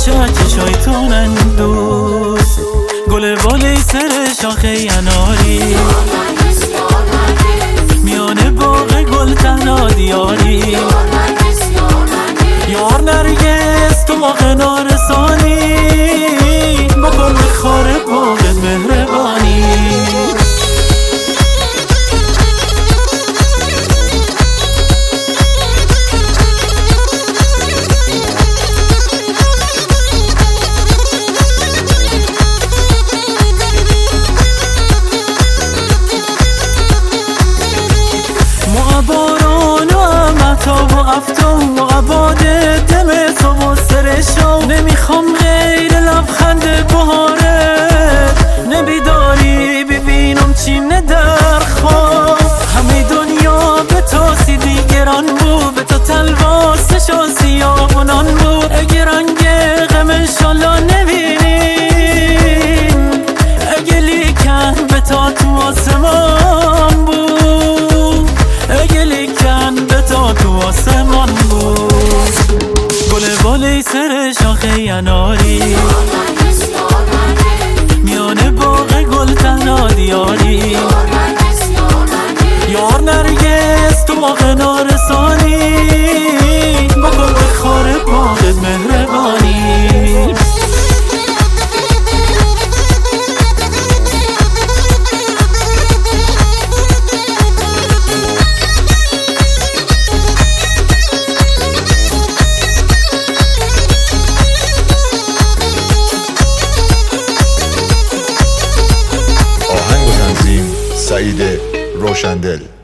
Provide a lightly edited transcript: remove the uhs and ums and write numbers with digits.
چشای تو من دوست گل بالای سر شاخه اناری میانه باغ گل تنها دیاری یار نرگس تو باغ نارسانی بکن بخاره باغ مهربانی باران و امتاب و افتام و عباد دم صبح و سر شام نمیخوام غیر لبخند بهاره نبیداری ببینم چینه در خواب همه دنیا به تو سیدی گران بود به تو تلواسش و سیاهونان بود اگه رنگ غم انشالله نبینیم اگه لیکن به تو تو آسمان بود تو آسمان بود گل بالای سر شاخه اناری میانه باغ گل تنها دیاری یار نرگس تو باغ نارسانی بکن بخاره باغ مهربانی سعید روشندل.